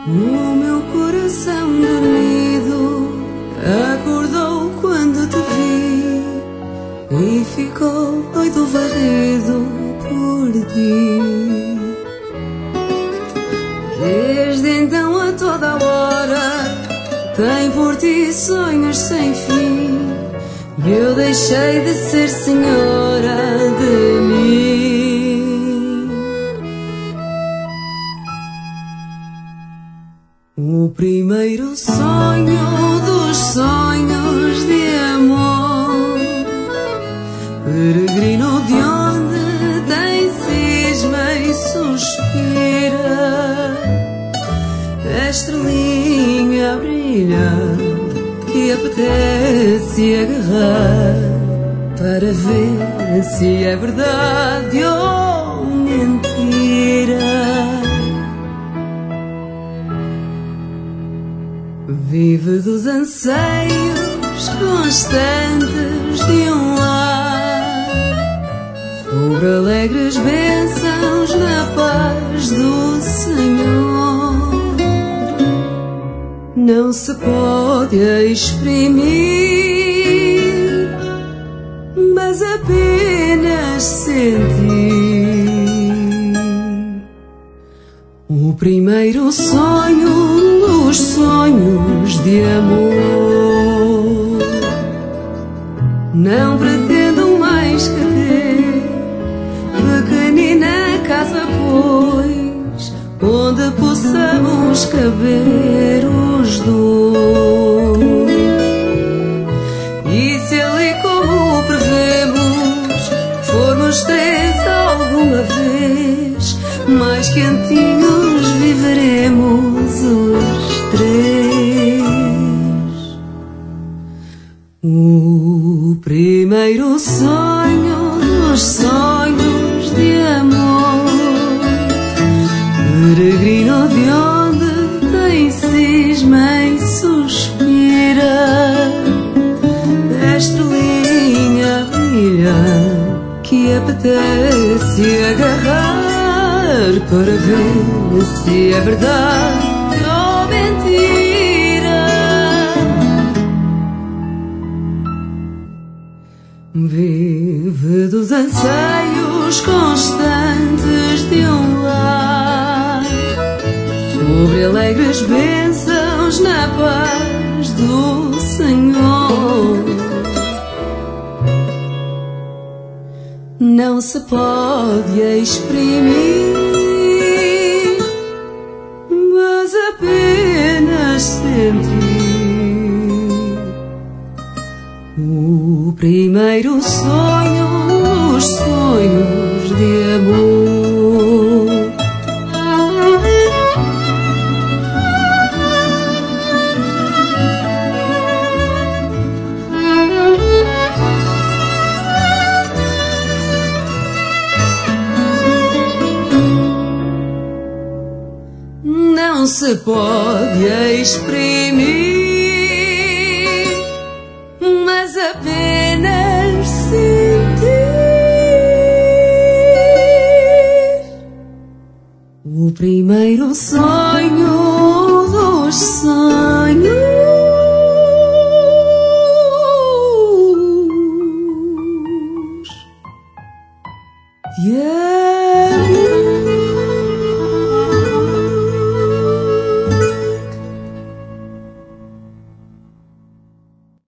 O meu coração dormido acordou quando te vi e ficou doido varrido por ti. Desde então a toda hora tem por ti sonhos sem fim e eu deixei de ser senhora de mim. O primeiro sonho dos sonhos de amor, peregrino de onde tem cisma e suspira, a estrelinha brilha que apetece agarrar para ver se é verdade ou mentira. Vive dos anseios constantes de um lar, sobre alegres bênçãos na paz do Senhor. Não se pode exprimir, mas apenas sentir. O primeiro sonho dos sonhos de amor. Não pretendo mais que ter pequenina casa, pois, onde possamos caber os dois. E se ali, como prevemos, formos três alguma vez, mais quentinhos viveremos os três. O primeiro sonho dos sonhos de amor, peregrino de onde tem cisma e suspira, a estrelinha brilha que apetece agarrar para ver se é verdade ou mentira. Vive dos anseios constantes de um lar, sobre alegres bênçãos na paz do Senhor. Não se pode exprimir, mas apenas sentir. O primeiro sonho, os sonhos de amor. Não se pode exprimir, mas apenas sentir. O primeiro sonho dos sonhos de amor.